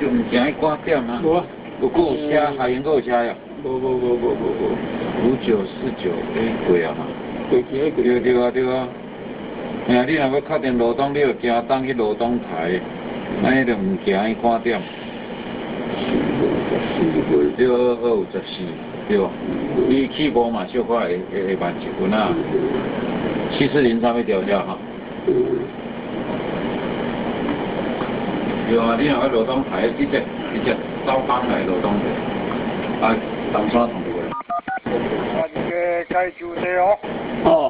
就唔行去赶点啊。 无啊， 有够有车，海员够有车呀。 无。 5949，贵啊嘛。 过去迄个。 对啊。哎呀，你若要确定罗东，你就行当去罗东台，安尼就唔行去赶点。对，2254，对吧？伊起步嘛，小可会慢一分啊。740上面调价哈。对啊，你若要罗东台，直接走东来罗东台，啊，东山同路。 啊，这个该收车哦。 哦。